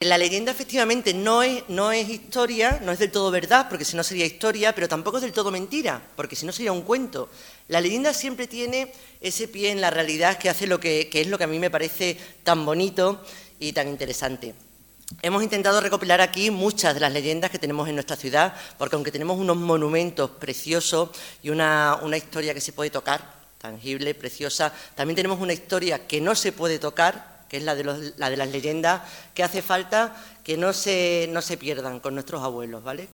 la leyenda efectivamente no es historia, no es del todo verdad, porque si no sería historia, pero tampoco es del todo mentira, porque si no sería un cuento. La leyenda siempre tiene ese pie en la realidad que hace que es lo que a mí me parece tan bonito y tan interesante. Hemos intentado recopilar aquí muchas de las leyendas que tenemos en nuestra ciudad, porque aunque tenemos unos monumentos preciosos y una historia que se puede tocar, tangible, preciosa, también tenemos una historia que no se puede tocar, que es la de las leyendas, que hace falta que no se pierdan con nuestros abuelos, ¿vale?